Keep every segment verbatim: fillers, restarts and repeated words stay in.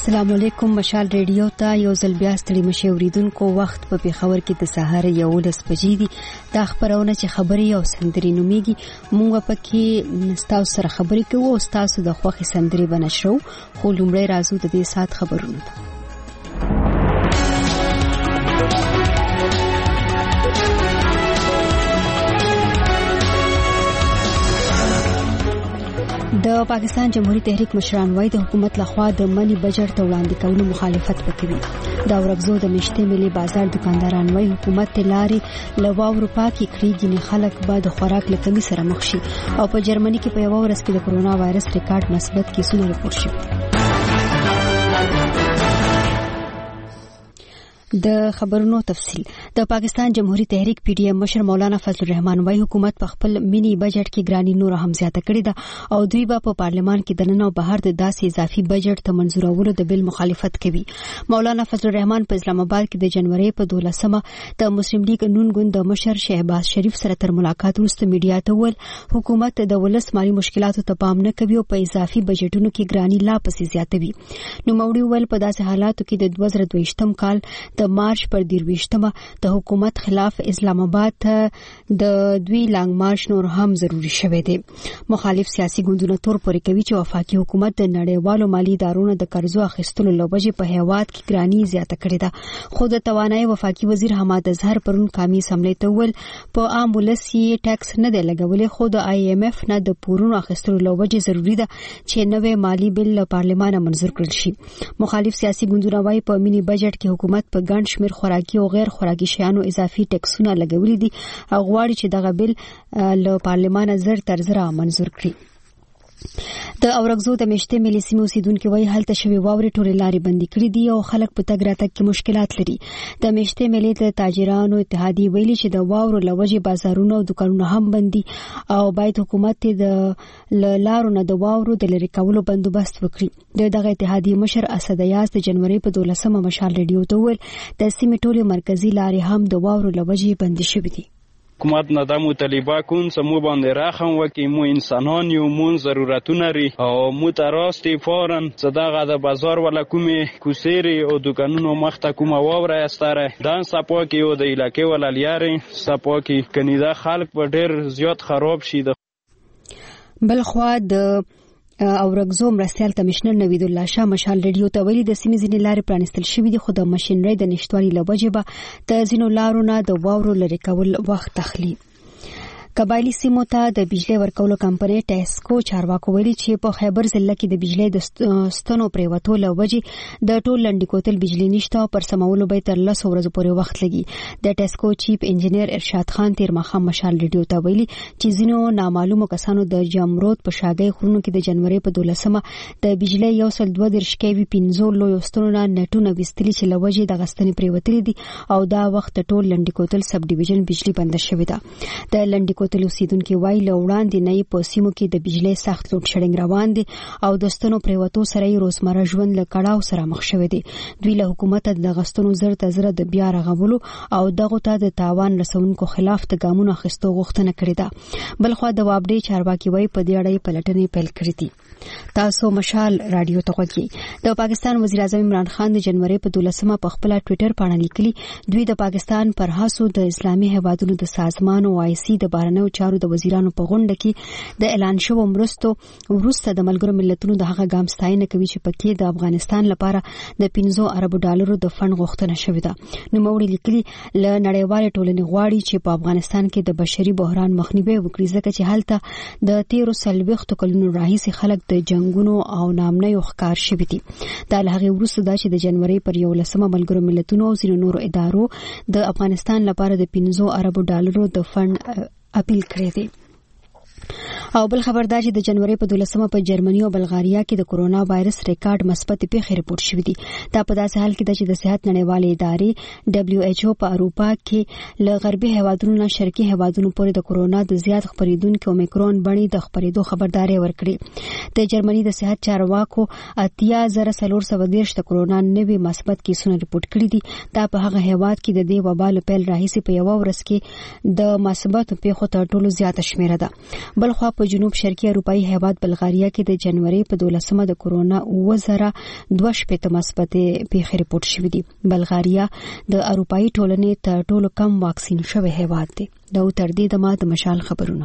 السلام علیکم. مشال ریډیو ته یو ځل بیا ستړي مشي اوریدونکو. وخت په پیښور کې د سهار یولس بجې دي. دا خبرونه چې خبري او سندري نوميږي موږ پکې تاسو سره خبرې کوو او تاسو د خوښي سندري بنشرو. خو لومړی راځو د دې سات خبرونه ته. د پاکستان جمهوریت تحریک مشران وايي د حکومت لخوا د منی بجټ ته وړاندې کولو مخالفت وکړي. دا ورغزو د مشته ملي بازار دکانداران وايي حکومت لاري لوا اروپا کې کړيږي خلک به د خوراک لکمي سره مخ شي. او په جرمني کې په یو ورځ کې د کرونا وایرس ریکارډ مثبت کیسونه راپور شوي. د خبرونو تفصیل. د پاکستان جمهوریت تحریک پی ډی ایم مشر مولانا فضل الرحمن وايي حکومت په خپل مینی بجټ کې ګرانی نور هم زیاته کړې ده او دوی به په پارلمان کې د نن او بهر د داسې اضافي بجټ ته منزورولو د بل مخالفت کوي. مولانا فضل الرحمن په اسلام آباد کې د جنوري په دولسمه د مسلم لیگ نون ګوند د مشر شهباز شریف سره تر ملاقات وروسته میډیا ته وویل حکومت د ولس مالي مشکلاتو ته پام نه کوي او په اضافي بجټونو کې ګرانی لا پسې زیاتوي. نو موړي ویل په داسې حالاتو کې د دوه زره دوه کال د مارچ پر دیرويشتمه د حکومت خلاف اسلام آباد ته د دوی لانګ مارچ نور هم ضروری شوه دی. مخالف سیاسي ګوندونه تور پورې کوي چې وفاقي حکومت د نړیوالو مالی ادارو د قرضو اخیستلو لوبجه په هیواد کې ګرانی زیاته کړې ده. خو د توانایي وفاقي وزیر حماد اظهر پرون قومي اسمبلی ته ویل په عام ولس یې ټیکس نه دی لګولې خو د آی ایم اف نه د پورونو اخیستلو لوبجه ضروری ده چې نوې مالی بل پارلمان منظور کړل شي. مخالف سیاسي ګوندونه وايي په مینی بجټ کې حکومت په ګڼ شمېر خوراکي او غیر خوراکي شیانو اضافي ټیکسونه لګولي دي او غواړي چې دغه بل له پارلمان زر تر زر منظور کړي. د اورغزو د مشته ملي سیمو اوسیدونکو وايي هلته شوی واوري ټولې لارې بندي کړې دي او خلک په تګ راتګ کې مشکلات لري. د مشته ملي د تاجرانو اتحادیه ویلي چې د واورو لوجه بازارونه او دکانونه هم بندي او باید حکومت د لارو نه د واورو د لری کولو بندوبست وکړي. دغه اتحادیه مشر اسد یاز د جنوري په دولسمه مشال ریډیو ته ویل د سیمې ټولې مرکزی لارې هم د واورو لوجه بندي شوې دي. حکومت نه د مطالبه کوم سمو باندې راخم وکي مو انسانان یو مون ضرورتونه لري او مو تراستی فورن صداغه د بازار ولا کومه کوسيري او دکانونو مخته کومه واوره استره دان سپو کې او د علاقې ولا لیاري سپو کې کنيدا خلک په ډېر زیات خراب شي. بل خو د اورغزو مرستيال کمشنر نوید الله شاه مشال ریډیو ته ویلي د سیمې ځینې لارې پرانستل شوې دي خو د ماشينري د نشټوالي لوجه به د ځینو لارو نه د واورو لري کول وخت تخلي. قبایلی سیمو ته د بجلی ورکولو کمپنۍ ټیسکو چارواکو ویلي چې په خیبر ضلع کې د بجلی د ستنو پریوتو لوجه د ټول لنډی کوتل بجلی نشته پر سمولو به تر لس ورځې پورې وخت لګي. د ټیسکو چیف انجنیر ارشاد خان تیر مخام مشال ریډیو ته ویلي چې ځینو نامعلومو کسانو د جمرود په شاګۍ خورونو کې د جنوري په دولسمه د بجلی یو سل دوه درش کیوي پنځو لوی ستنو نه نټونه وستلي چې لوجه د غستنې پریوتلې دي او دا وخت ټول لنډی کوتل سب ډیویژن بجلی بند شوې ده. د لنډی کوتل اوسیدونکو وايي له وړاندې نه په سیمو کې د بجلی سخت لوډ شډینګ روان دي او د ستنو پریوتو سره یې روزمره ژوند له کړهو سره مخ شوی دي. دوی له حکومت د غستونو زر ته زر د بیا رغولو او دغه ته د تاوان رسونکو خلاف د ګامونو اخیستو غوښتنه کړې ده. بل خو د وابډي چارواکي وايي په دې اړه پلټنې پیل کړې دي. تاسو مشال رادیو ته غوږی. د پاکستان وزیر اعظم عمران خان د جنوري په دولسمه په خپل ټوئیټر باندې لیکلي دوی د پاکستان پر هڅو د اسلامي هیوادونو د سازمان او آی سی د بارنو چارو د وزیرانو په غونډه کې د اعلان شوو مرستو ورسته د ملګرو ملتونو د هغه ګام ستاینه کوي چې پکې د افغانستان لپاره د پنځه ارب ډالرو د فند غوښتنه شوې ده. نو موړي لیکلي ل نړیوال ټولنې غواړي چې په افغانستان کې د بشري بحران مخنیوي وکړي ځکه چې هلته د تیرو سلويختو کلونو راهیسې خلک د جنگونو او نامنیو ښکار شوي دي. دا له هغه وروسته دا چې د جنوري پر یولسمه ملګرو ملتونو او ځینو نورو ادارو د افغانستان لپاره د پنځه ارب ډالرو د فند اپیل کړی دی. او بل خبر دا چې د جنوري په دولسمه په جرمني او بلغاریا کې د کرونا وایرس ریکارډ مثبت پیښې رپورټ شوې دي. دا په داسې حال کې ده چې د صحت نړیوالې ادارې دبليو ایچ او په اروپا کې له غربي هیوادونو نه شرقي هیوادونو پورې د کرونا د زیات خپرېدونکو اومیکرون بڼې د خپرېدو خبرداري ورکړي. د جرمني د صحت چارواکو اتیا زره څلور سوه دېرش د کرونا نوي مثبت کیسونه رپورټ کړي دي. دا په هغه هیواد کې د دې وبا له پیل راهیسې په یو ورځ کې د مثبت پیښو تر ټولو زیاته شمیره ده. بلخوا په جنوب شرقي اروپאי هیواد بلغاریا کې د جنوري په دولسمه د کورونا اوه زره دوه شپېته مثبتې پیښې ریپورت شوې دي. بلغاریا د اروپאי ټولنې تر ټولو کم واکسین شوی هیواد دی. دا تر دې دمه د مشال خبرونه.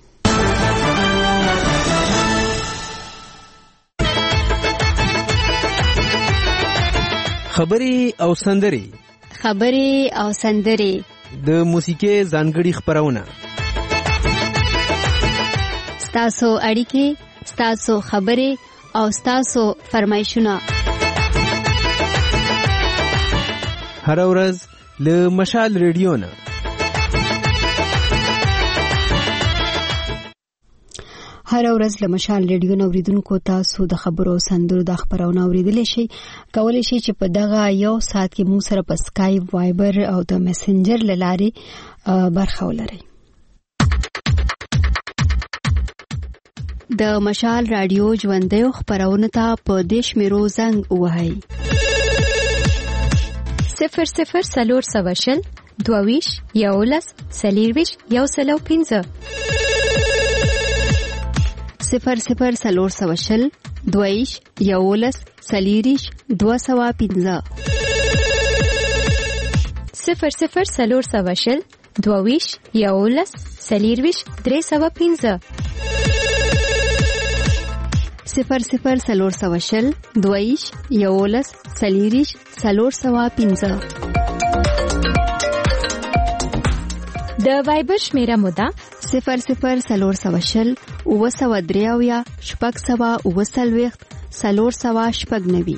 خبري او سندري خبري او سندري د موسیقي ځانګړي خبرونه ستاسو اړیکې ستاسو خبري او ستاسو فرمایشونه هر ورځ له مشال ریډیو نه هر ورځ له مشال ریډیو نو اوریدونکو تاسو د خبرو سندرو د خبرونه اوریدلی شي. کولای شي چې په دغه یو ساعت کې موږ سره په سکایپ، وایبر او د میسنجر لارې برخه ولرئ. د مشال رادیو ژوندۍ خبرونه ته په دیش میرو زنګ وهاي صفر صفر سلور سواشل دوویش یولس سلیرویش یو سلو پینزه صفر صفر سلور سواشل دویش یولس سلیریش دو سوا پینزه صفر صفر سلور سواشل دوویش یولس سلیرویش درې سوا پینزه صفر صفر سلور سواشل دویش یولس سلیریش سلور سوا پینزه. د وایبر شمیره مودا صفر صفر سلور سواشل اوه سوا دریاویا شپږ سوا اوه سلویخت سلور سوا شپږ نوي.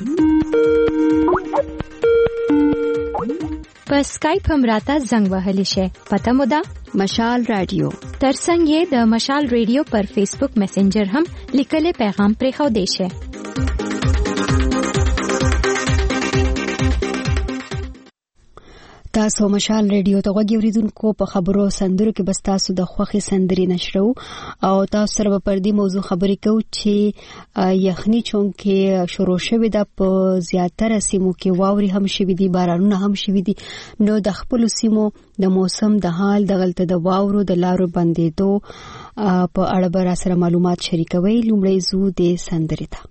په سکایپ هم راته زنګ وهلی شي. پته مودا مشال رادیو. ترڅنګ یې د مشال ریډیو پر فیسبوک میسنجر هم لیکلي پیغام پرې خو دی شي. تاسو مشال ریډیو ته غوږی اوریدونکو په خبرو سندرو کې بس تاسو د خوخي سندري نشرو او تاسو سره په دې موضوع خبرې کوو چې یخني چونکه شروع شوه د په زیاتره سیمو کې واوري هم شوي دي، بارانونه هم شوي دي. نو د خپل سیمو د موسم د حال د غلطه د واورو د لارو بندیدو په اړه به سره معلومات شریکوي. لومړی زو د سندري ته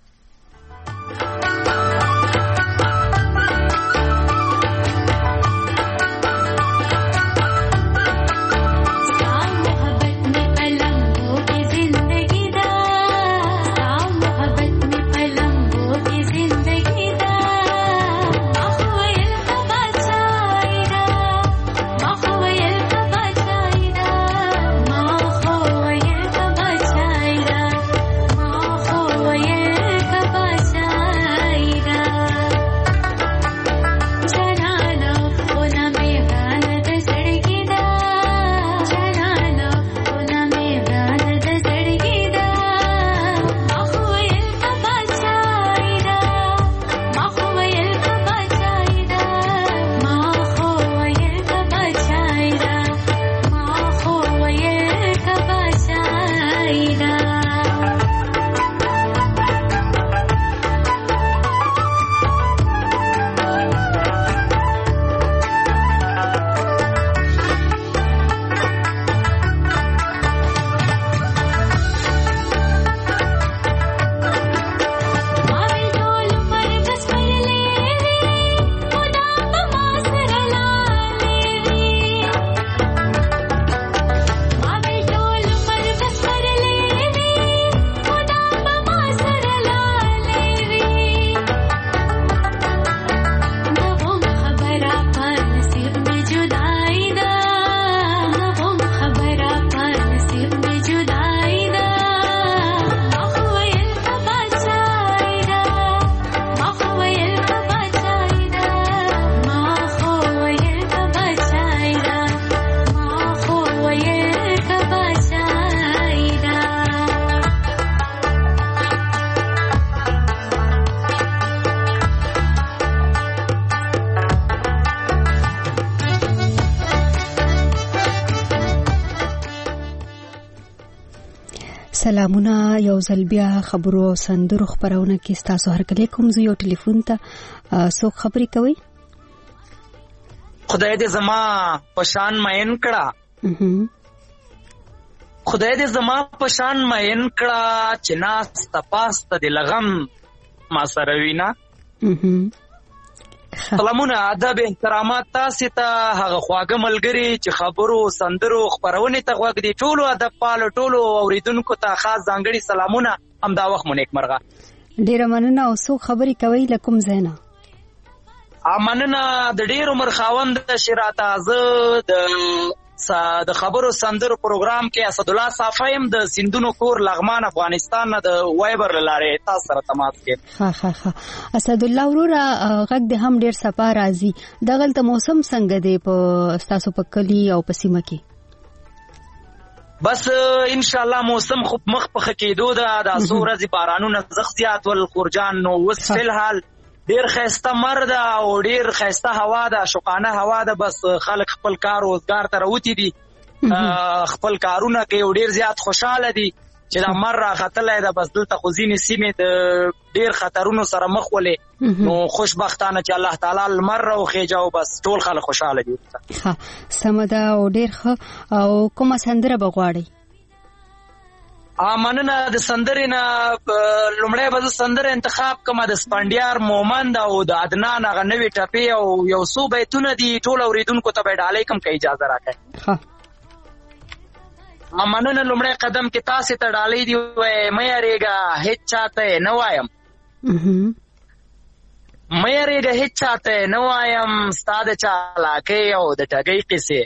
سلامونه. یو ځل بیا خبرو او سندرو خبرونه کې تاسو هر کله کوم زه یو ټلیفون ته څوک خبرې کوي. خدای دې زما پشان ماین کړه خدای دې زما په شان مین کړه چې ناسته پاسته دې لغم ما سره وینا. سلامونه، ادب، احترامات تاسو ته، هغه خواږه ملګري چې خبرو سندرو خبرونه ته غوږ دي، ټولو ادب پالو ټولو اوریدونکو ته خاص ځانګړي سلامونه. همدا وخت مو نیکمرغه. ډیره مننه. او څو خبرې کوي لکم زینا؟ مننه د ډیر عمر خاوند شراته. زه د د خبرو سندرو پروګرام کې اسد الله صافیم د سندونو کور لغمان افغانستان نه د وایبر لاره تاسو سره تماس کې. ها ها ها اسد الله وروره غږ د هم ډیر صفا راځي. دغلت موسم څنګه دی په تاسو په کلی او په سیمه کې؟ بس ان شاء الله موسم خو مخ په کېدو ده. د سورځ بارانونو زغزيات ول خورجان نو وس فلحال ډیر خسته مرد او ډیر خسته هوا ده، شوقانه هوا ده. بس خلک خپل کار روزګار ته راوتی دي، خپل کارونه کوي، ډیر زیات خوشاله دي چې دا مر راغتلای ده. بس دلته خو ځینې سیمې د ډیر خطرونو سره مخ ولې، نو خوشبختانه چې الله تعالی المر او خېجاو، بس ټول خلک خوشاله دي. ها سمدا او ډیر ښه. او کومه سندره بغواړي؟ مننه. د سندرې نه لومړی به زه سندره انتخاب کوم د سپنډیار مومند او د عدنان هغه نوې ټپې او یو څو بیتونه دي، ټول اوریدونکو ته به ډالۍ کوم که اجازه راکړئ. مننه. لومړی قدم کې تاسې ته ډالۍ دي وایي مه یارېږه هېڅ چاته نه وایم، مه یارېږه هېڅ چاته نه وایم، ستا د چالاکۍ او د ټګۍ قصې،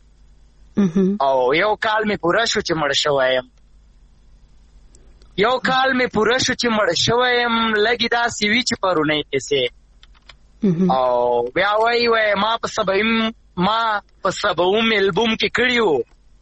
او یو کال مې پوره شو چې مړ شوی یم، یو کال می پوره شو چې مړ شوی یم، لګي داسې وي چې پرونی قصې. او بیا وایي وایي ما په سبایم ما په سباوم البوم کې کړي وو،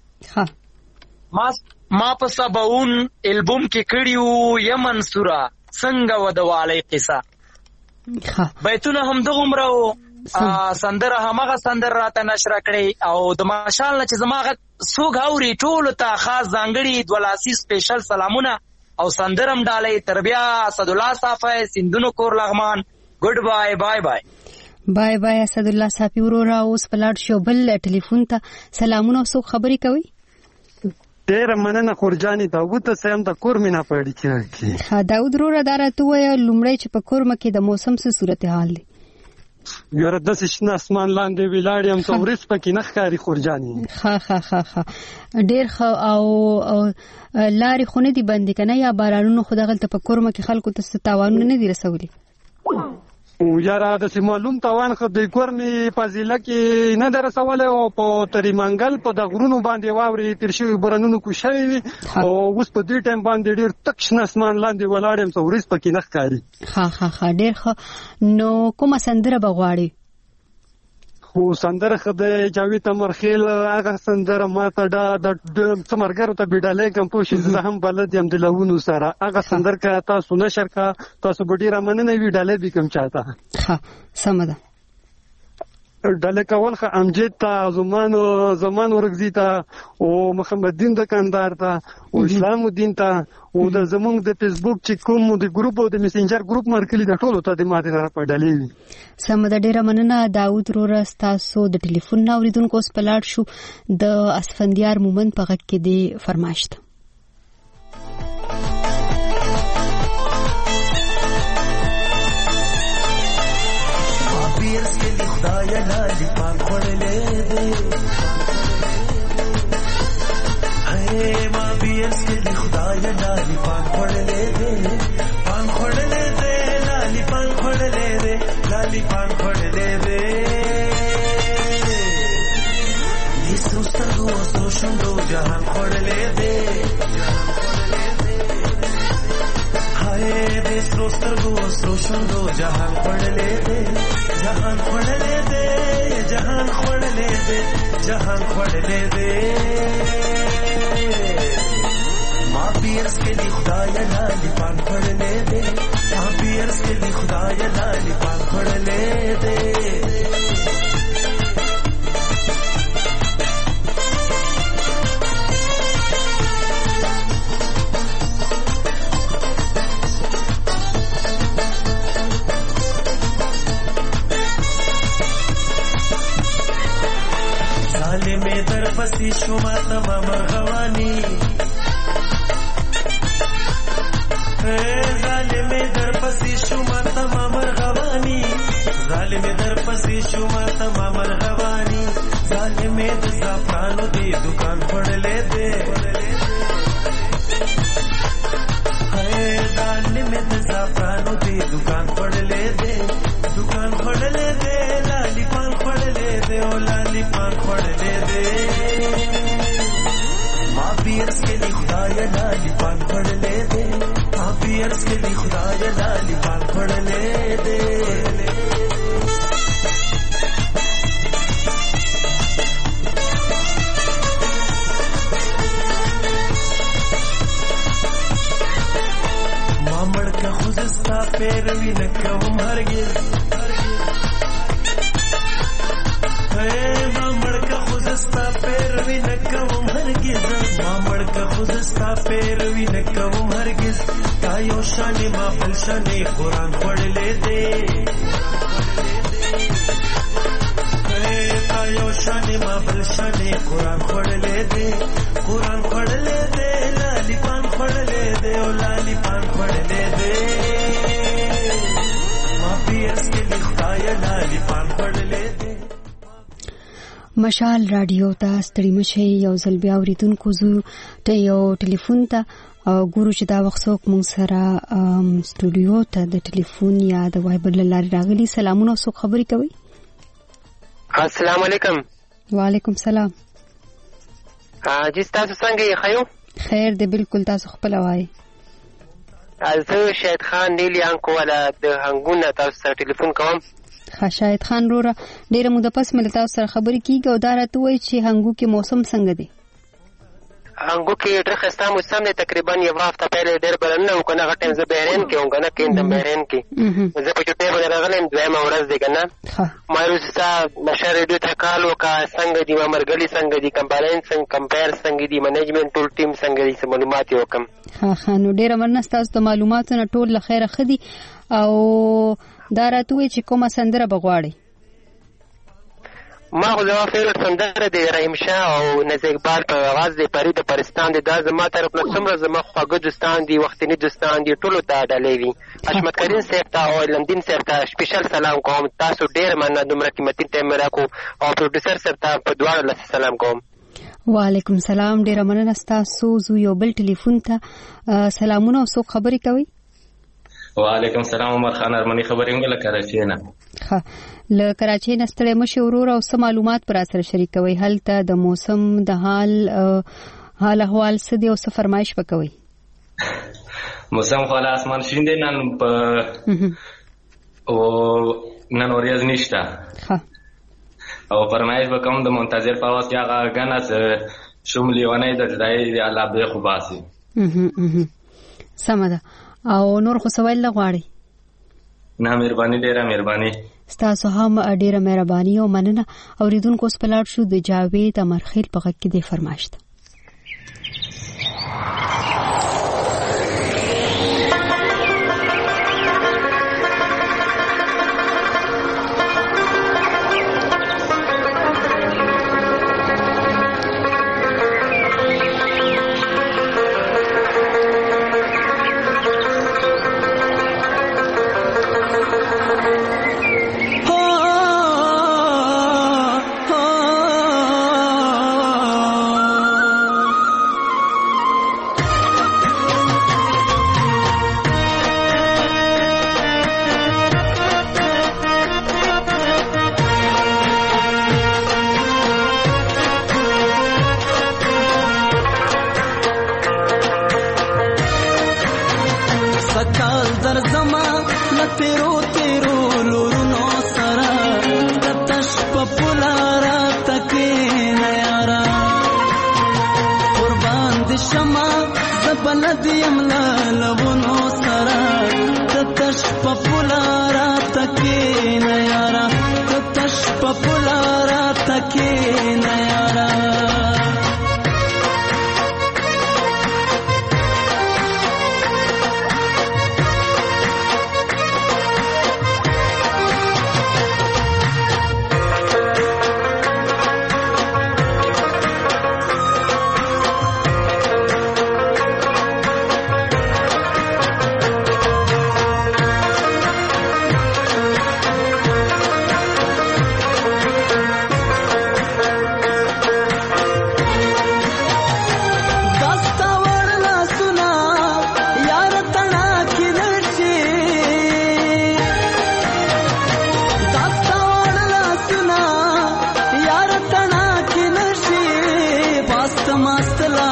ما په سباون البوم کې کړي وو، یم منصوره څنګه و د والۍ قصه. بیتونه هم دغومره وو، سندره همغه سندره راته نشره کړې. او د ماشال نه چې زما غږ څوک اوري ټولو ته خاص ځانګړي دولاسي سپیشل سلامونه او سندرم ډالۍ. تر بیا اسد الله صافی سندونو کور لغمان. ګډ بای بای بای بای بای اسد الله صافی وروره. اوس پلاټ شو بل ټلیفون ته. سلامونه. څو خبرې کوي؟ ډیره مننه خورجانې. داود ته سم د کور مینا پړی کې. ها داود وروره دا راته وایه لومړی چې په کورمه کې د موسم څه صورتحال دی؟ یاره داسې شنه اسمان لاندې ولاړ یم، ته ورځ پکې نه ښکاري خورجانې. ښه ښه ښه ښه ډېر ښه. او لارې خو نه دي بندې که نه؟ یا بارانونو خو دغلته په کورمه کې خلکو ته څه تاوانونه نه دي رسولي؟ یاره داسې معلوم تاوان خو د کورمې فاضله کې نه ده رسولی، او په تریمنګل په د غرونو باندې واورې تېر شوي بارانونو کو شوي وي، او اوس په دې ټایم باندې ډېر تک شنه اسمان لاندې ولاړ یم، څه ورځ پکې نه ښکاري. ښه ښه ښه ډېر ښه. نو کومه سندره به غواړې؟ خو سندره ښه دی جاوید امرخیل هغه سندره ما ته د څه ملګرو ته بېډالۍ کوم پوه شې، زه هم بلد یم د لهونو سره. هغه سندر که تاسو نشر که تاسو به ډېره مننه وي، ډالۍ به کوم چاته. ښه سمه ده. ډالۍ کول ښه امجد ته، زمان زمان ورکزي ته، او محمد دین دکاندار ته، او اسلام الدین ته، او د زمونږ د فیسبوک چې کوم د ګروپ او د میسنجر ګروپ مرکلي د ټولو ته د ماته طرفه ډالۍ وي. سمه ده. ډېره مننه داود وروره ستاسو د ټلیفون نه. اورېدونکو اوس په لاړ شو د اسفندیار مومند په غږ کې د فرمایش ته. ظالمې در پسې شوما تما مرغواني ظالمې در پسې شوما تما مرغواني ظالمې در پسې شوما تما مرغواني ظالمې د زعفرانو دی دکان پړلې دې ظالمې د زعفرانو دی دکان پړلې دې دکان پړلې دې لالی پان پړلې دې او لالی پان پړلې دې ما بیرس کې دی خدای لالی پان پړلې دې ما بیرس کې دی خدای لالی پان پړلې دې خودستا پیروی نکوم هرگز ما مړکه خودستا پیروی نکوم هرگز ما مړکه خودستا پیروی نکوم هرگز تا یو شانې ما بل شانې قرآن پړلې دې تا یو شانې ما بل شانې قرآن پړلې دې قرآن پړلې دې لالی پان پړلې دې او لالی پان پړلې دې مشال رادیو ته ستړي مشه یو ځل بیا اوریدونکو زو ته یو ټلیفون ته ګورو چې دا وخت څوک مونږ سره سټوډیو ته د ټلیفون یا د وایبر لارې راغلي. سلامونه او څوک خبرې کوي؟ السلام علیکم. وعلیکم سلام. جی تاسو څنګه یې؟ خیو خیر دی بالکل. تاسو خپل وایي؟ زه شاهد خان نیلی انکو والا د هنګونه تاسو سره ټلیفون کوم. ښه شاهد خان وروره ډېره موده پس مې له تاسو سره خبرې کېږي او دا راته ووایي چې هنګو کې موسم څنګه دی؟ هنګو کې ډېر ښایسته موسم دی. تقریبا یوه هفته پهلې ډېر بارانونه وو که نه هغه ټایم زه بحرین کې وم که نه کېندم بحرین کې زه په چوټۍ باندې راغلی یم. دویمه ورځ دی که نه ما روستا مشر ریډیو ته کال وکړه څنګه دي ما ملګري څنګه دي کمپاین څنګه کمپایر څنګه دي منیجمنټ ټول ټیم څنګه دي څه معلومات یې وکړم. ښه ښه نو ډېره مننه ستاسو د معلوماتو نه ټول له خیره ښه دي. او دا راته ووایي چې کومه سندره به غواړئ؟ ما خو زما فیورټ سندره دی رحیم شاه او نزیک اقبال په آواز دی فرید پرستان دی. دا زما طرف نه څومره زما خواږه دوستان دي وختني دوستان دي ټولو ته ډالۍ وي. حشمت کریم صاحب ته او علمدین صاحب ته سپیشل سلام کوم. تاسو ډېر مننه دومره قیمتي ټایم مې راکړو او پروډوسر صاحب ته په دواړو لاسه سلام کوم. وعلیکم سلام. ډېره مننه ستاسو. زو یو بل ټلیفون ته سلامونه او څوک خبرې کوي؟ وعلیکم سلام. عمر خان ارمنی خبرې کوم له کراچۍ نه. ښه له کراچۍ نه ستړی مشې وروره او څه معلومات پر سره شریکوي هلته د موسم د حال حال احوال څه دی او څه فرمایش وکوي؟ موسم خو له اسمان شین دی نن په او نن ورځ نشته. ښه او فرمایش وکوم د منتظر په واسطه هغه غنه شمولي ونه د ځای دی الله به خو باسي. سمه ده. او نور خو سوال نه غواړي؟ نه مهرباني ډیره مهرباني. ستاسو هم ډیره مهرباني او مننه. اوریدونکو اوس په لاړ شو د جاوید امرخیل په غږ کې د فرمایش ده.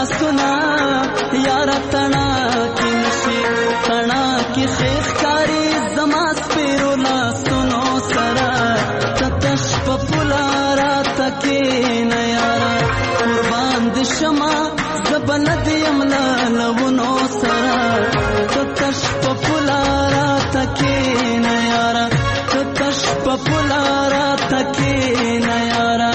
لاسونه یاره تڼا کې نشي تڼا کې خیخ کاری زما سپیرو لاسونو سره تتش په پولا راته کښېنه یاره قربان د شمه زه بلد یم له لونو سره تتش په پولا راته کښېنه یاره تتش په پولا راته کښېنه یاره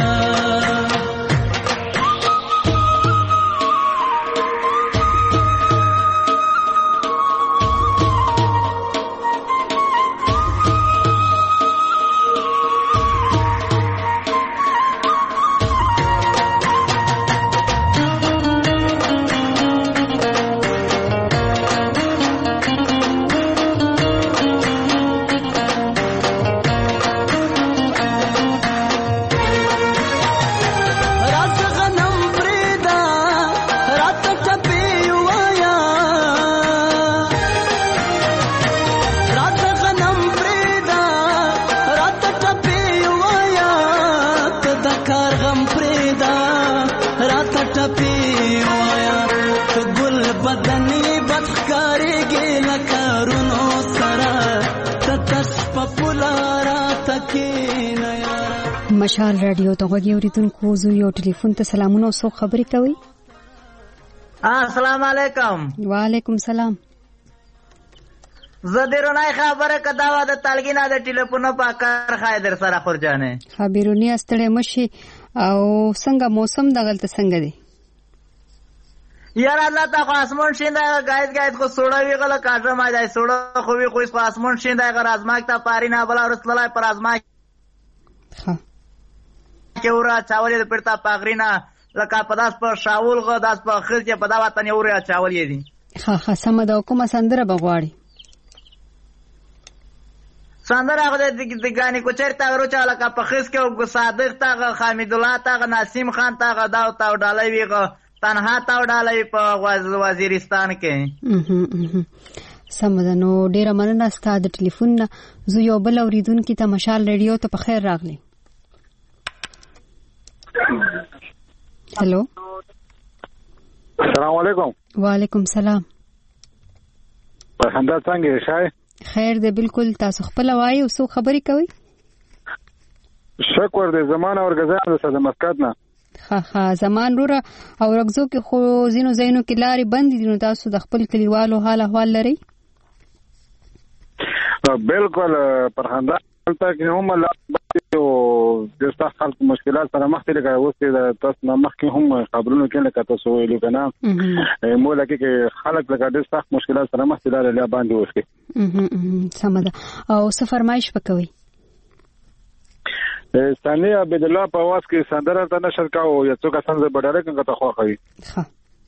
مشال رادیو ته غوږی اوریدونکو زو یو ټلیفون ته سلامونه او څو خبرې کوي. السلام علیکم. وعلیکم سلام. زه درونای خبره کداوه د تلګینا د ټلیفون په کار خایدر سره خورجانه. خبرونی استړې مشي او څنګه موسم دغلت څنګه دی؟ یار الله تا خو اسمون شینده غایز غایز خو سوړا وی غل کاټه ما دای سوړا خو وی خو اسمون شینده غراز ماک تا پارینا بلا رسول الله پر ازما ها کې ورا چاولې د پړتا پاغرینا لکه پداس په شاول غو داس په خزه په دا وطن ورا چاولې دي. ها ها سم دا کومه سندره بغواړي سندره هغه د دګانی کو چرته ورو چاله کا په خز کې او صادق تا حمید الله تا نسیم خان تا دا تا ډالې ویغه تنها تا ډالې په وزیرستان کې. سم ده نو ډیره مننه ستاسو د ټلیفون نه. زه یو بل اوریدونکو ته مشال رادیو ته په خیر راغلی. هلو السلام علیکم. وعلیکم سلام. پرخنده څنګه شای؟ خیر ده بالکل. تاسو خپل وایي او څو خبرې کوي؟ شکر دې زمانه ورګزان د ساده مسکات نه. ها ها زمان روره او رغزو کې خو زینو زینو کې لارې بند دي نو تاسو د خپل کلیوالو حال احوال لري؟ بالکل پرخنده ته کې هم لا او د تاسو خلک مشکلات سره مخ دي لکه اوس د تاسو نه مخ کې هم خبرونه کې لکه تاسو ویلو کنه مولا کې خلک لکه د تاسو مشکلات سره مخ دي لاره باندې وښکي. سم ده. او څه فرمایش وکوي؟ ثانیه عبد الله په واس کې سندره ته نشر کاو یا څوک څنګه بډاره څنګه ته خوخوي. ها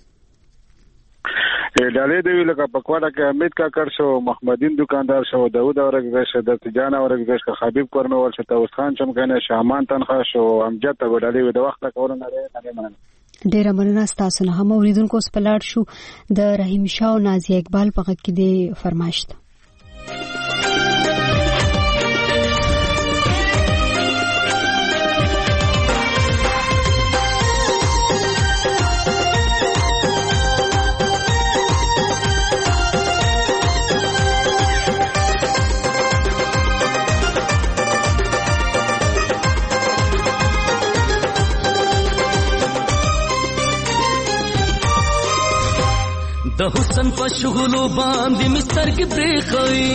ډالې دی لکه پکواړه کې امید کا کر شو محمدین دکاندار شو داوود اورګ شو د تجان اورګ شو خبيب کورنول شو توس خان چمکنه شامان تنخوا شو امجد ته ډالې د وخت کول نه لري نه مننه. ډیره مننه تاسو نه. هم اوریدونکو سپلاړ شو د رحیم شاه او نازیه اقبال په غږ کې دی فرمایش ده. د حسن په شغلو باندې مستر کې پریخوي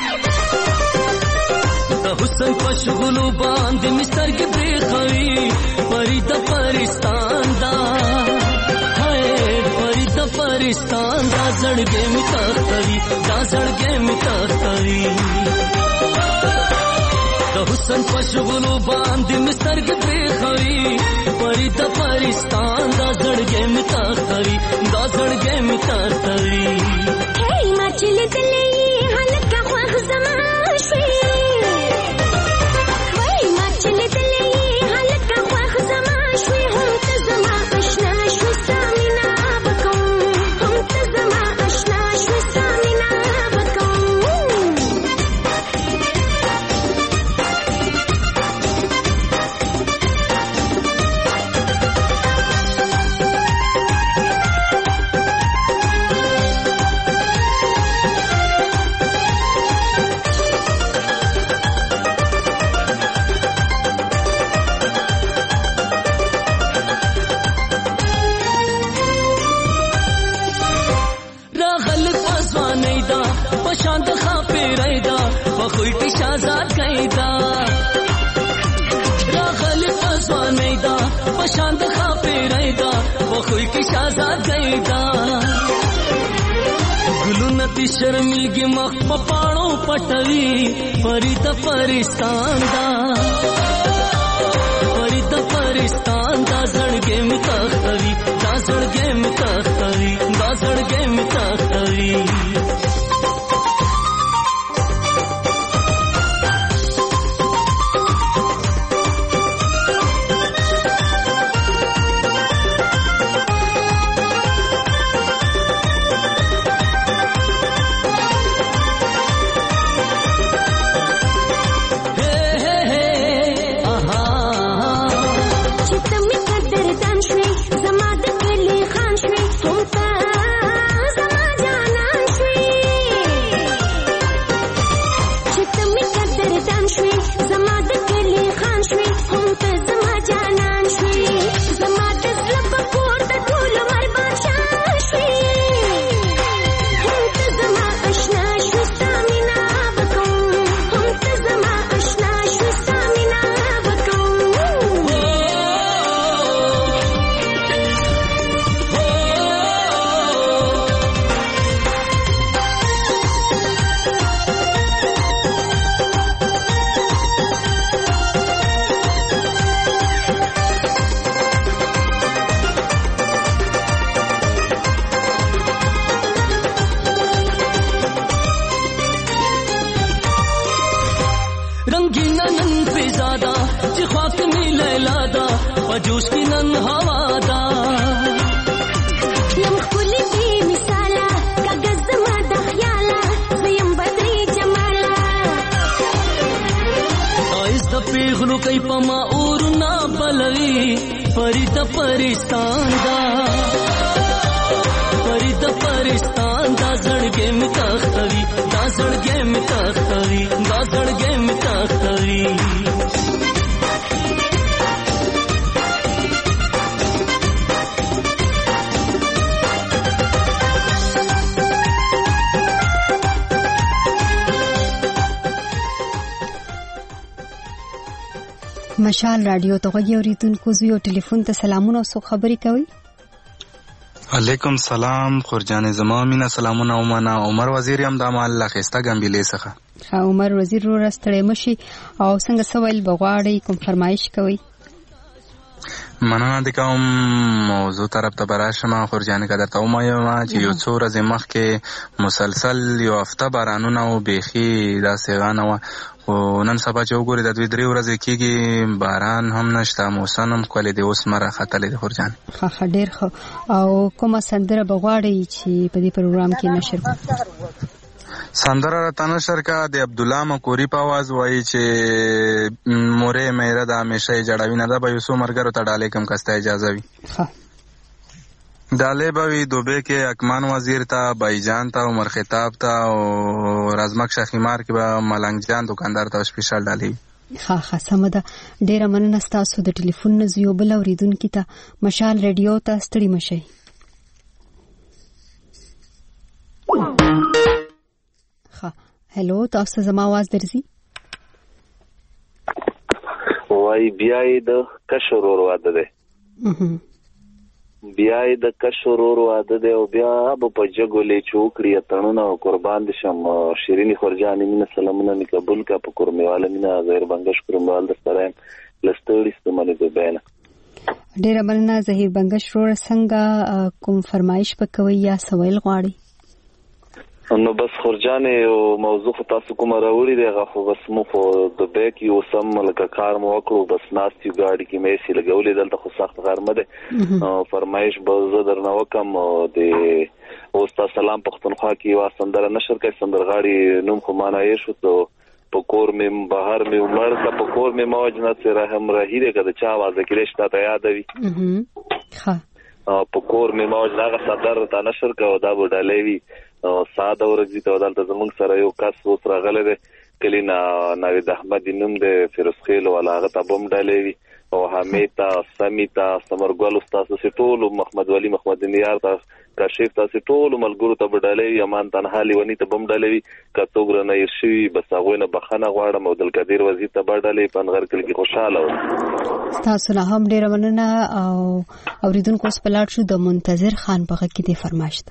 د حسن په شغلو باندې مستر کې پریخوي پری د پرستان دا هاي پری د پرستان دا زړګې می تختوي دا زړګې می تختوي د حسن په شغلو باندې مستر کې پریخوي پری د پرستان دا زړګې می تختوي دا زړګې می تختوي. هی ما چل دلې هلکه خو زما شي وای ما چل دلې هلکه خو زما شي هم ته زما آشنا شو سامینا بکم هم ته زما آشنا شو سامینا بکم. بخوی کی شازاد کیدا راغل ازوانیدا پشاند خاپیرایدا بخوی کی شازاد کیدا ګلونه تی شرمېږي مخ په پاڼو پټوي پری د پرستان دا پری د پرستان دا زړګې می تختوي دا زړګې می تختوي دا زړګې می تختوي جوش کی نن هوا دا یم خلی کی مثالا کاغذ ما د خیالا زیم بدری جمالا ایس د پیغلو کای پما اور نا بلوی پری د پرستان دا پری د پرستان دا زړګې می تختوي دا زړګې می تختوي دا زړګې می تختوي مشال رادیو ته غوږی اوریدونکو زیو ټلیفون ته سلامونه او څوک خبرې کوي علیکم سلام خورجان زما مینا سلامونه او معنا عمر وزیر ام د مال خسته ګمبلې څخه ها عمر وزیر رو راستړې مشي او څنګه سوال بغواړي کوم فرمایش کوي مننه د کوم موضوع طرف ته براشم خورجان قدر ته وایم چې یو څو ورځې مخکې مسلسل یو هفته بارانونه او بيخي دا سیغانه و او نن سبا چې وګورئ د دوی درې ورځې کېږي باران هم نشته موسم هم ښکلی دی اوس مره ختلی دی خورجان ښه ښه ډېر ښه او کومه سندره به غواړئ چې په دې پروګرام کې نشر کړو سندره راته نشر کا د عبدالله مکوري په آواز وایي چې مورې میره د همیشه یې جړوي نه ده به یو څو ملګرو ته ډالۍ کم که ستا اجازه وي ډالۍ به وي دوبۍ کې اکمان وزیر ته بایجان ته عمر خطاب ته او رزمک شخیمار کې به ملنګ جان دکاندار ته سپیشل ډالۍ وي ښه ښه سمه ده ډېره مننه ستاسو د ټلیفون نه زه یو بل اورېدونکي ته مشال ریډیو ته ستړي مه شئ هلو تاسو زما आवाज درځي وای بیا د کشور ور واده ده بیا د کشور ور واده ده او بیا په جګولې چوکړی تړونه قربان دي شم شیرینی خورجانی مینه سلامونه می قبول کا په کورمیواله مینه غیر بنگش کورمیوال د سره لستړی ستمنه ده بیان ډیر مننه زهیر بنگش رو څنګه کوم فرمایش پکوي یا سوال غواړي نو بس خورجان او موضوع تاسو کوم راوړي دی خو بس مو په د بیک یو سم لکه کار مو وکړو بس ناستي ګاډي کې مې سي لګولې دلته خو سخت غرمه ده فرمایش به زه درنه وکم د اوستا سلام پختونخوا کې وا سندره نشر کوي سندرغاړي نوم خو معنی شو ته په کور مې بهر مې عمر کا په کور مې موجنه سره هم راهي ده کده چا आवाज کې رښتا ته یاد وي ها په کور مې موجنه غا صدر ته نشر کوي دا وډالې وي ساده ورځي ته دلته زمونږ سره یو کس اوس راغلی دی کلینا نوید احمد نوم دی فیروز خیل والا هغه ته بم ډالې وي او حمیتا سمیتا سمرګل استاد سي ټول محمد ولی محمد نیار تا کاشف تاسو ټول ملګرو ته بدلې یمان تنهالي ونی ته بم ډلې کڅوګر نه شي بس هغه نه بخنه غواړم او دل قدیر وزیر ته بدلې پنغر کلی خوشاله و تاسو نه هم ډیر مننه او اوریدونکو سپلاټ شو د منتظر خان په کې دې فرمایشت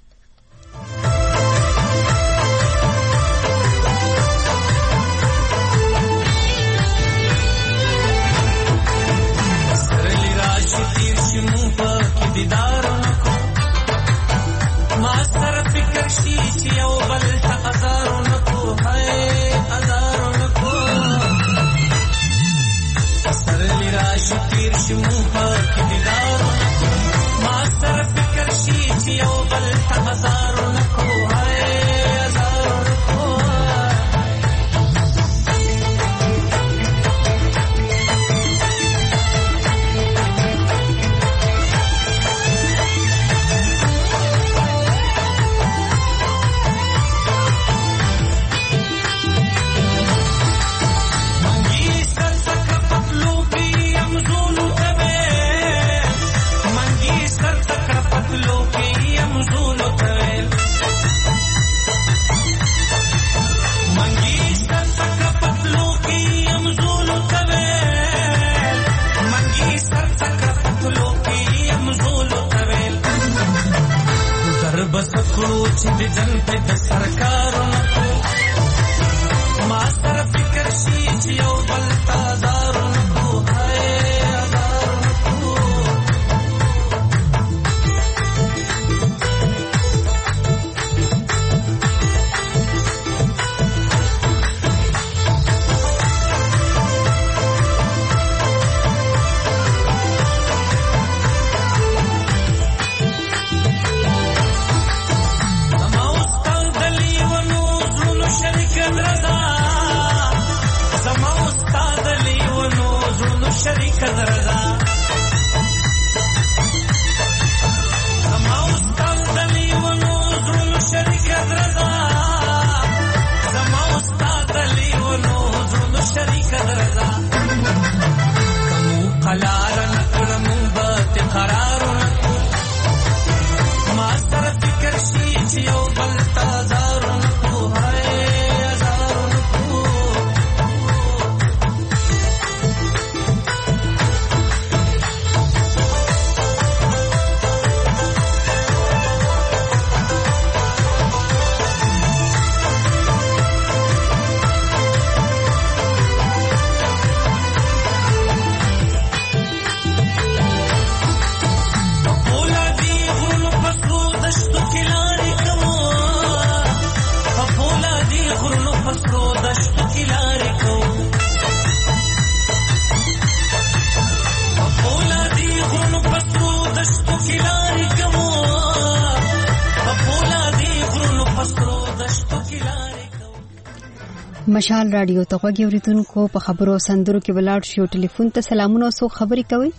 مشال رادیو ته غوږی اوریدونکو په خبرو سندرو کې بلاړ شو ټلیفون ته سلامونه او سو خبري کوي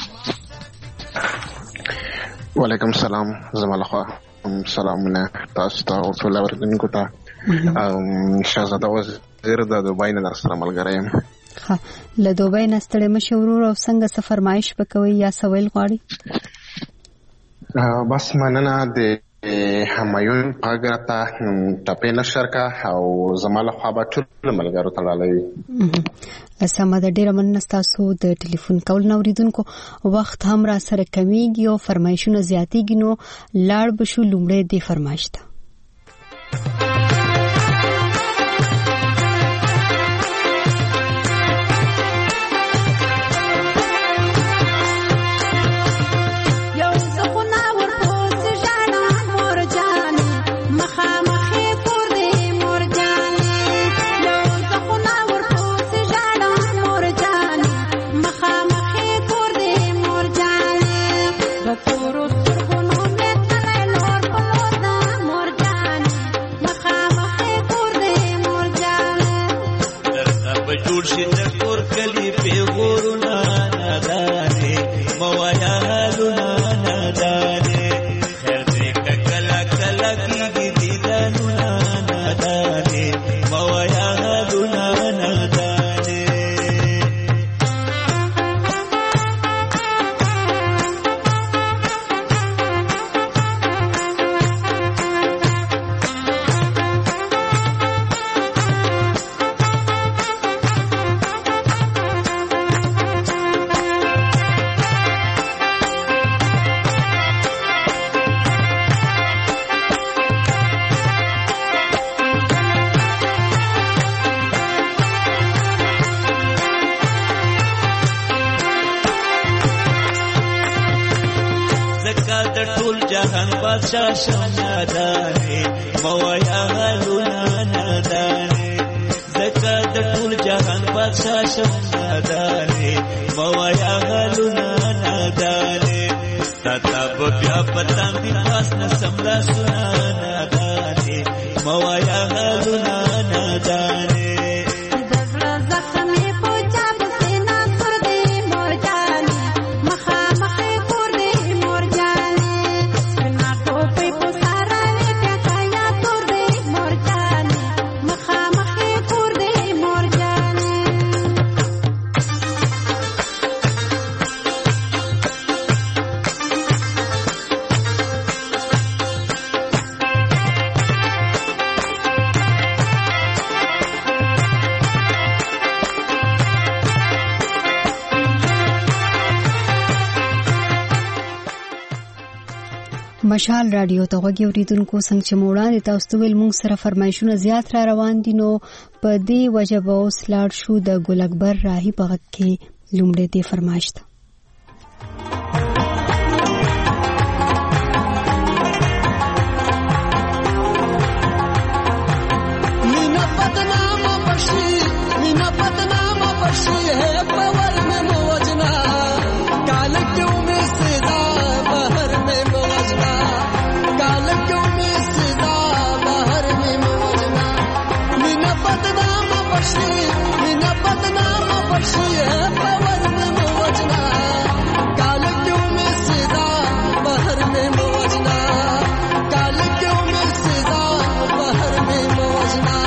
وعلیکم السلام زمالخوا سلامونه تاسو ته او ټول اوریدونکو ته شاهزاده وزیر د دوبای نه سره ملګری یم ها له دوبای نه ستړي مشورور او څنګه سفرمایش وکوي یا سوال غواړي بس مننه د همایون پاګراتا ټپې نشر کا او زماله خوا به ټول ملګرو ته لاله اسمه د ډیره مننه تاسو د ټلیفون کول نوریدونکو وخت هم را سره کمیږي او فرمایشونه زیاتېږي نو لاړ بشو لومړی دی فرمایشته Toro, toro, no me trae, no, no, no, more. زکه د ټول جهان بادشاہ شمدانه موایا غلونه ندانه زکه د ټول جهان بادشاہ شمدانه موایا غلونه ندانه تاتا بیا پتا می پاس نه سملا سنا ندانه موایا غلونه ندانه مشال رادیو ته غوږی اوریدونکو څنګه چې موړان تاسو ته ویل موږ سره فرمایشونه زیات را روان دي نو په دې وجه به اوس لاړ شو د ګل اکبر راهی په غږ کې لومړی دې فرمایش ته مینا بدنامه بشي مینا بدنامه بشي ہے پور میں موجنا کال کیوں میں صدا بہر میں موجنا کال کیوں میں صدا بہر میں موجنا مینا بدنامه بشي مینا بدنامه بشي ہے پور میں موجنا کال کیوں میں صدا بہر میں موجنا کال کیوں میں صدا بہر میں موجنا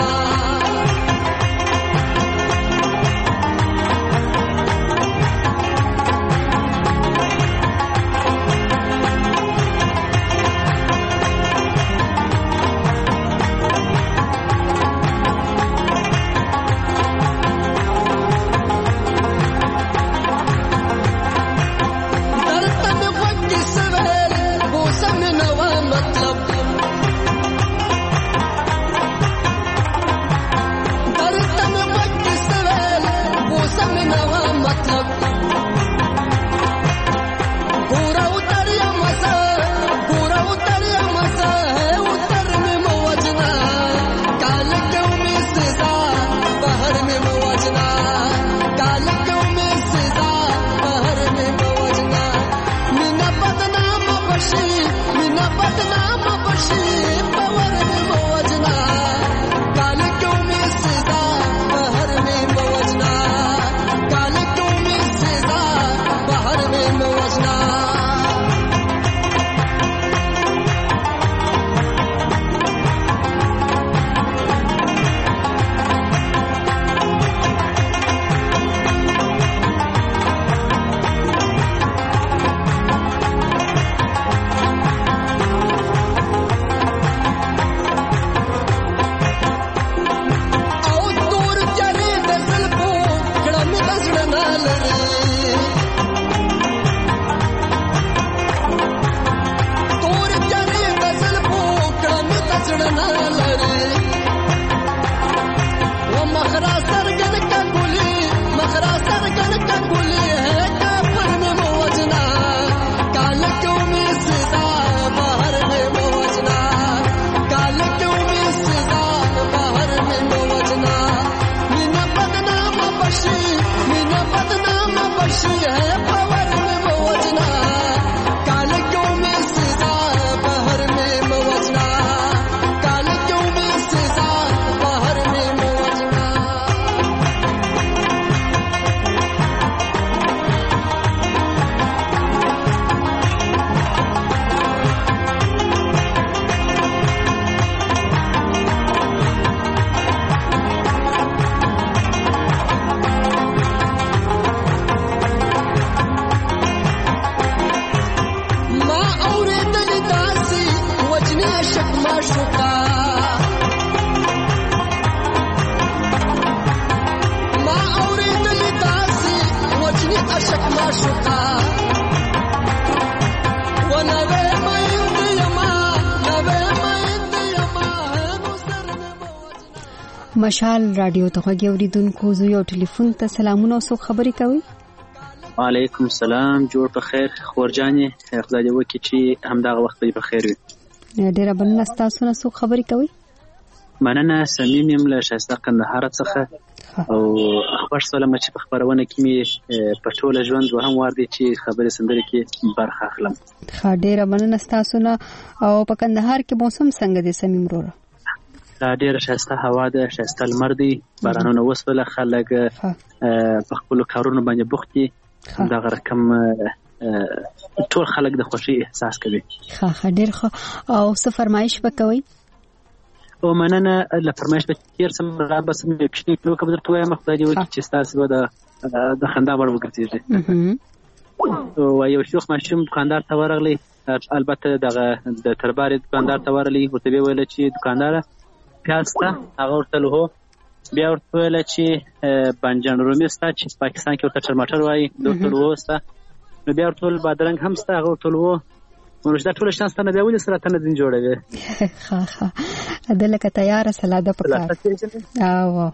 مشال رادیو ته غوږی اوریدونکو زو یو ټلیفون ته سلامونه او سو خبرې کوي وعلیکم السلام. جوړ په خیر خورجانې، خدای دې وکړي چې همدغه وخت به په خیر وي. ډیره مننه ستاسو نه. څوک خبرې کوي؟ مننه، صمیم یم له ښایسته قندهار څخه او خوښ شولم چې په خپرونه کې مې په ټوله ژوند دوهم وار دی چې خبرې سندرې کې برخه اخلم. ښه، ډیره مننه ستاسو نه. او په کندهار کې موسم څنګه دی صمیم وروره؟ دا ډیره ښایسته هوا ده، ښایسته لمر دی، بارانونه وسوله، خلک په خپلو کارونو باندې بوخت دي. همدغه رقم ټول خلک د خوښۍ احساس کوي. ښه ښه، ډېر ښه. او څه فرمایش به کوئ؟ او مننه له فرمایش به تېر سم را به سم یو کوچنی ټوکه به درته ووایم، خدای دې وکړي چې ستاسې به د خندا وړ وګرځېږي. او یو شوخ ماشوم دوکاندار ته ورغلی، البته دغه د تربارې دوکاندار ته ورغلی، ورته ویې ویله چې دوکانداره پیاز شته؟ هغه ورته ویل هو. بیا ورته ویله چې بانجان رومي شته چې په پاکستان کې ورته ټماټر وایي؟ ده ورته ویل هو شته. نو بیا ورته ویل بادرنګ هم شته؟ هغه ورته ویل هو. نو دا ټوله شیان شته، نو بیا ولې سره ته نه ځین جوړوې؟ ښه ښه، ده لکه تیاره سلاده په کار. او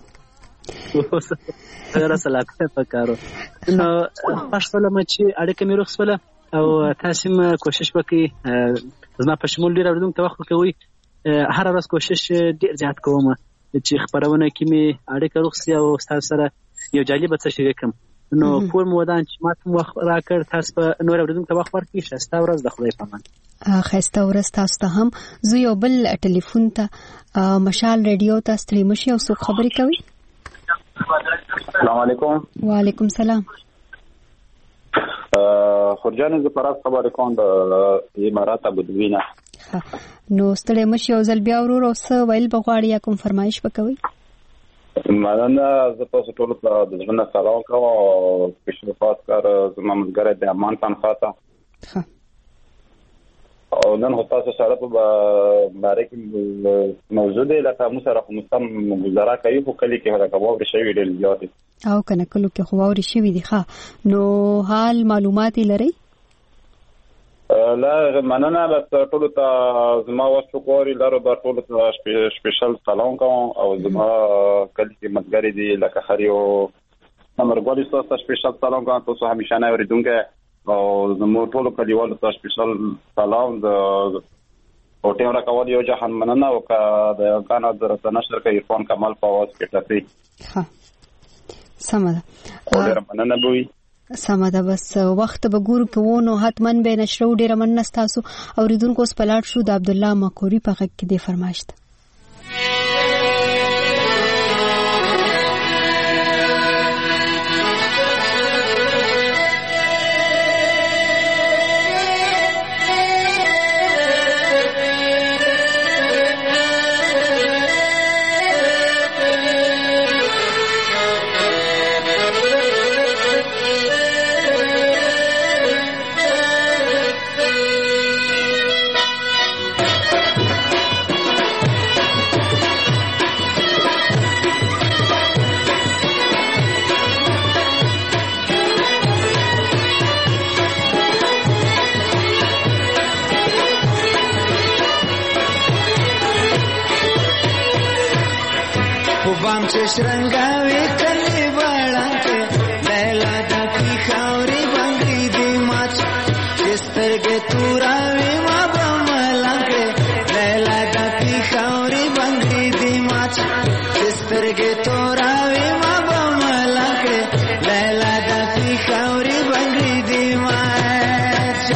تیاره سلاده په کار. نو خوښ شولم چې اړیکه مې روغ شوله او تاسې هم کوشش وکړئ. زما په شمول ډېر اورېدونکو ته وخت ورکوئ. هره ورځ کوشش ډېر زیات کوم چې خپرونه کې مې اړیکه روغ شي او ستاسو سره یو جالبه څه شریک کړم. نو پور مو ودان چې ما ته وخت راکړ، تاسو په نور اورېدونکو ته وخت ورکړئ. ښایسته ورځ، د خدای په امان. ښایسته ورځ تاسو ته هم. زه یو بل ټلیفون ته مشال ریډیو ته ستړي مه شئ. او څوک خبرې کوي؟ السلام علیکم. وعلیکم سلام. خورجانې، زه فراز خبرې کوم د امارات ابودوبي نه. نو ستړي مه شئ. او ځل بیا ورور او څه ویل به غواړئ یا کوم فرمایش به کوئ؟ مننه. زه تاسو ټولو ته د زړه نه سلام کوم او سپیشل خاص کار زما ملګری د امان تنخوا ته. او نن خو تاسو سره په باره کې موضوع دی، لکه موږ سره خو مستم ګزاره کوي، خو کلي کې لکه واورې شوي ډېر زیات دي. او که نه کلو کې خو واورې شوي دي. ښه، نو حال معلومات یې لرئ؟ لا مننه. بس ټولو ته زما وس وګوري لرو دا ټولو ته سپیشل سلام کوم. او زما کلی کې ملګري دي لکه هر یو نمبرګوالي تاسو ته سپیشل سلام کوم. تاسو همیشانه اورېدونکي او زموږ ټولو کلیوالو ته سپیشل سلام. د او ټیم راکول یو جهان مننه. او که د امکانه درته نشر کوي عرفان کمال په اواز کې ټپي. ښه، سمه ده. ډېره مننه به وي. سمه ده. بس وخت به ګورو که و نو حتما به نشرو. ډېره مننه ستاسو. اورېدونکو اوس په لاړ شو د عبدالله مکوري په غږ کې دې فرمایش ده. چش رنگاوی کلی بڑانکے لیلا دا کی خاوری بنگی دی ماچ جسترگے توراوی ما بملانکے لیلا دا کی خاوری بنگی دی ماچ جسترگے توراوی ما بملانکے لیلا دا کی خاوری بنگی دی ماچ.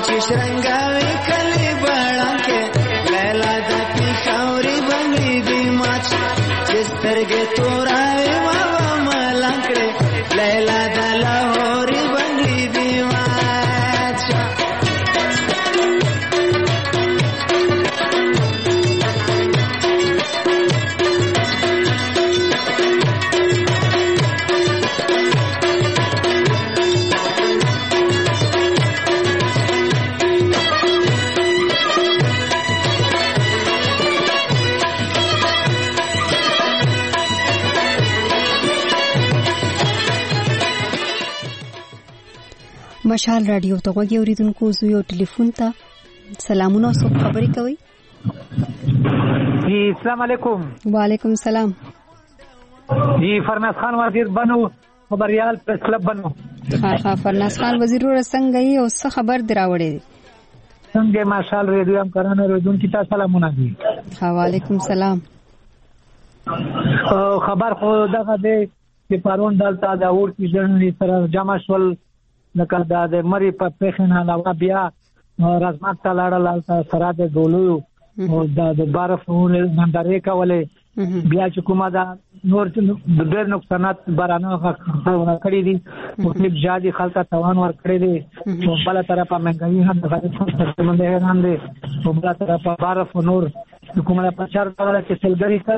چې شرنګاوي کلی بړانکې لیلا د پیښوري بنګړي دی ماچ چې سترګې توراوي بابا ملنګړې لیلا د لاهوري بنګړي دی ماچ مشال رادیو ته غوږی اوریدونکو زو یو ټلیفون ته سلامونه او خبرې کوي. جی السلام علیکم. وعلیکم السلام. جی فرناز خان وزیر بنو خبریال پریس کلب بنو. ها ها فرناز خان وزیر ور څنګه یې او څه خبر دراوړې څنګه مشال ریډیو هم کرانه ردون کی تاسو سلامونه دي. ها وعلیکم السلام. خبر خو دغه دی چې پرون دلته د اور کی ځړنې سره جمع شول لکه دا د مری په پېښنه علاوه بیا رزمات ته لاړل سره د ډولو او د بارف نندارې کولې بیا چې کومه دا نور ډېر نقصانات بارانه کړی دي مختلف جادي خلک توان ور کړی دي په بل طرفه مهنګي هم د غریب څخه منده هم دي په بل طرفه بارف نور کومه په چار ډول کې سلګری څه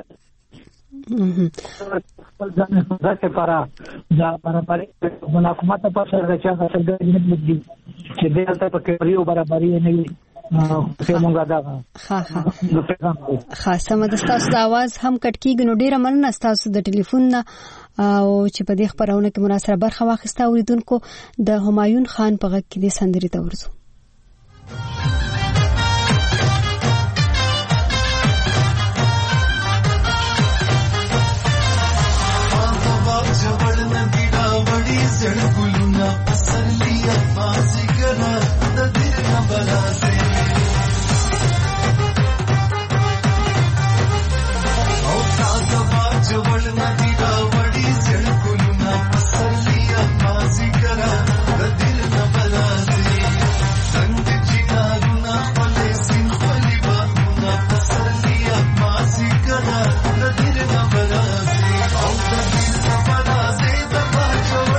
خپل ځان راځي لپاره دا برابرۍ بل حکومت په سر راځي چې څنګه دې چې دلته په کې یو برابرۍ نه وي څه مونږه دا ها ها خاصه مده تاسو د आवाज هم کټ کیږي نو ډیره مننه تاسو د ټلیفون نه او چې په دې خبرونه کې مناسبه برخه واخیسته اوریدونکو د همایون خان په غږ کې د سندري ته ورسو. زړګلونه پسرلیه بازی ګره د دیر نه بلازه او تازه باجوړ ندی دا وړي زړګلونه پسرلیه بازی ګره د دیر نه بلازه څنګه چې دارونه خپل سین خپل باغونه پسرلیه بازی ګره د دیر نه بلازه او د دیر نه بلازه د باجوړ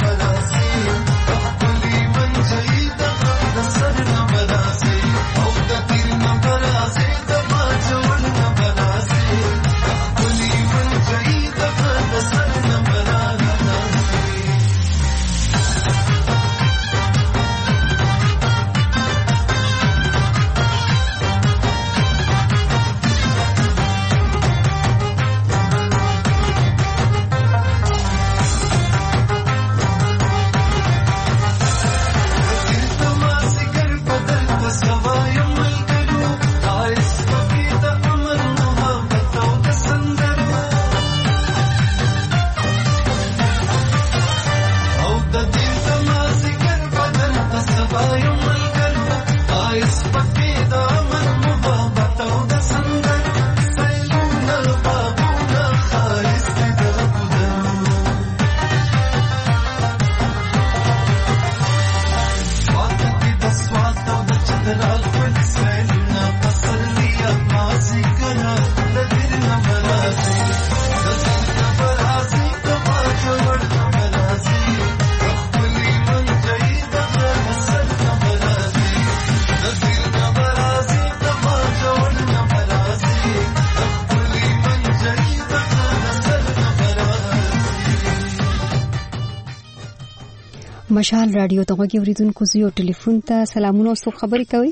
مشال رادیو ته غوږی اوریدونکو زیو ټلیفون ته سلامونه او خبرې کوي.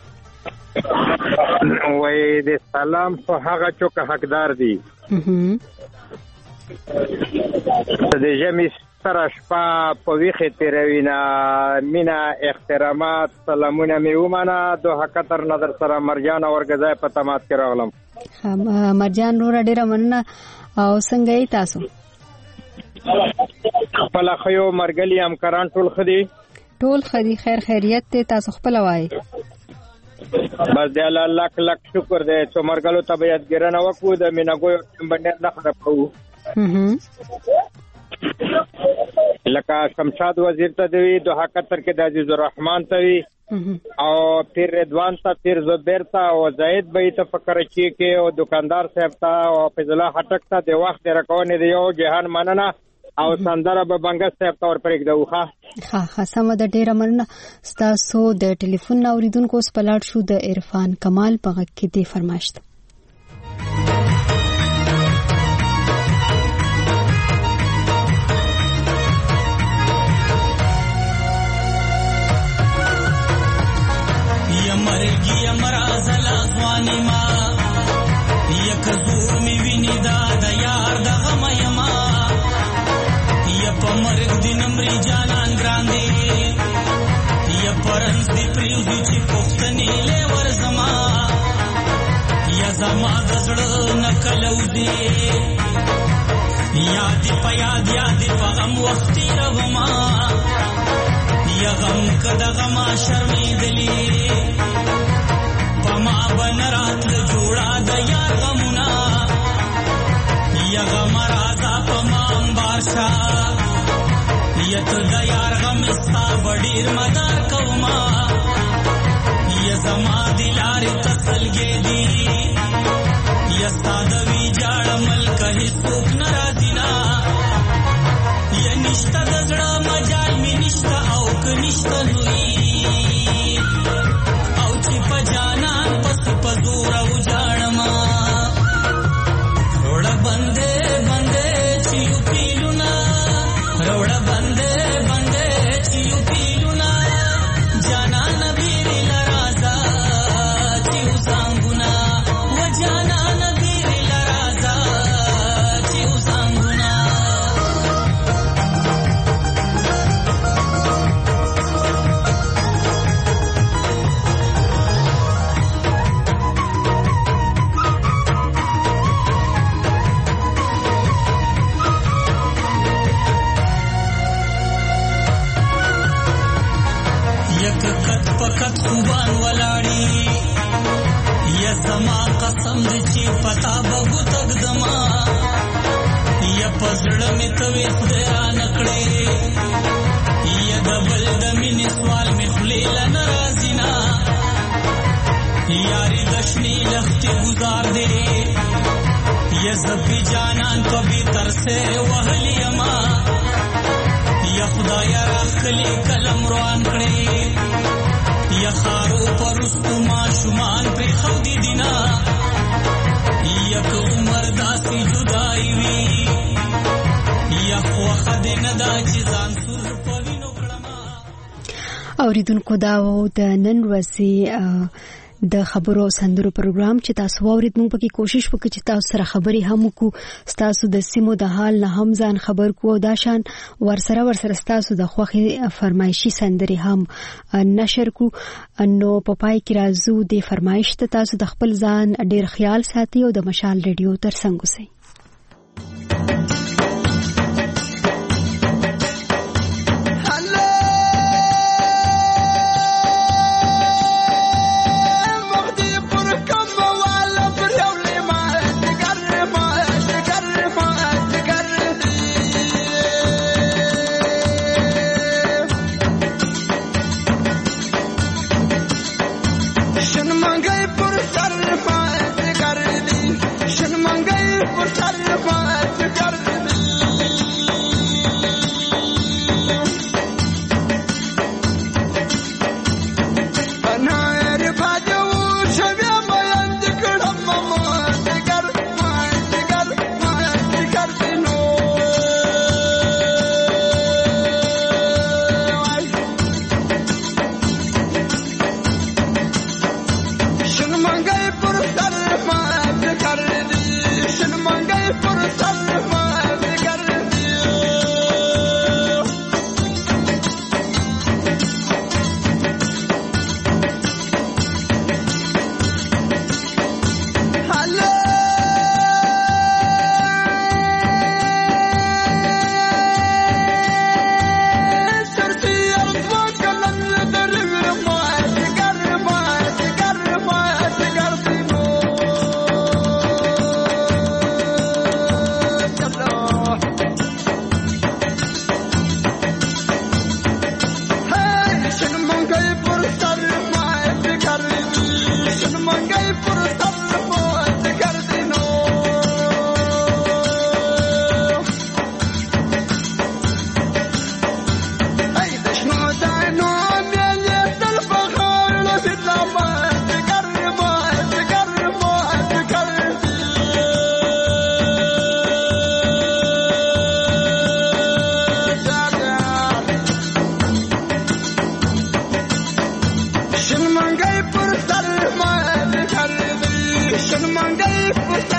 وای د سلام په هغه چوک حقدار دي د جمی سره شپه په ویخه تیروینا مینا احترامات سلامونه می ومنه دوه کتر نظر سره مرجان اورګزای په تماس کې راغلم. مرجان نور ډیره مننه او څنګه یې تاسو؟ خپل خيو مرګلي همکاران ټول خدي ټول خدي خیر خیریت ته تاسو خپل وای بس د الله لک لک شکر دې چې مرګلو طبيعت ګرنه وکړو د مینګو باندې نه خراب کوو لکه شمشاد وزیر ته دی دوه کتر کې د عزیز الرحمن ته وی او پیر رضوان ته پیر زبیر ته او زید بی ته په کراچي کې او دکاندار صاحب ته او حافظ الله هټک ته د وخت رکونې دی یو جهان مننه او سندره به بنګس صاحب ته ور پرېږدو. ښه ها ها سمه ده، ډېره مننه. ستاسو د ټلیفون اوریدونکو اوس په لاړ شو د عرفان کمال په غږ کې دې فرمایش ده. مرګي امرازلا ځواني ما یک زور می ویني دا د یار د غم یما یا په مرګ دین مری جانان ګراندي یا پرنس دی پریوزي چې پښتني له ورزما یا زما د زړه نکلوزي یا دی په یاد یا دی په غم وخت رغما یا غم کده غما شرمېدلی پما بنرات جوړا د یار غمنا یا غم رازا پما امبارشا یا ته د یار غم استا بډیر مدار کوما یا زما دلار تسلګې دی یا ستاد وی جاړ ملک هیڅوک ناراضینا یا نشته د زړه مجال می نشته او ک نشته نوې او چې په جانان پس په زور او جاړما روړه بندې بندې چې یو پیلونا روړه بندې بندې چې یو پیلونا جانان بیر لرازا چې وسانګونا و جانان بیر لرازا چې وسانګونا پکت خوبان ولاړی یا زما قسم دې چې پتا بغو تک دما یا پزړه می توي خدای نکړې یا دبل د مینې سوال می خلیل ناراضینا یاري دشنی لختي گزار دې یا زپی جانان په بي تر سے وهلی ما یا خدای راخلی کلم روان کړې یا خارو پرستو ما شمان پر خودی دینا یا که عمر داسی جدائی وی یا خوخ دین دا چیزان سر پوینو کلما. اوریدونکو داو د نن ورځې د خبرو سندرو پروګرام چې تاسو واورید، موږ پکې کوشش وکړو چې تاسو سره خبرې هم وکړو، تاسو د سیمو د حال نه هم ځان خبر کو او دا شان ورسره ورسره تاسو د خوخي فرمایشي سندرې هم نشر کو. نو په پای کې راځو د فرمایش ته. تاسو د خپل ځان ډیر خیال ساتي او د مشال ریډیو تر څنګ اوسئ. Por شرمنګي پر سر مات ګرځینو ای د شنو دانو مې تل فخر لسلا مات ګرمات ګرمات ګرځي شرمنګي پر سر مات ګرځي شرمنګي پر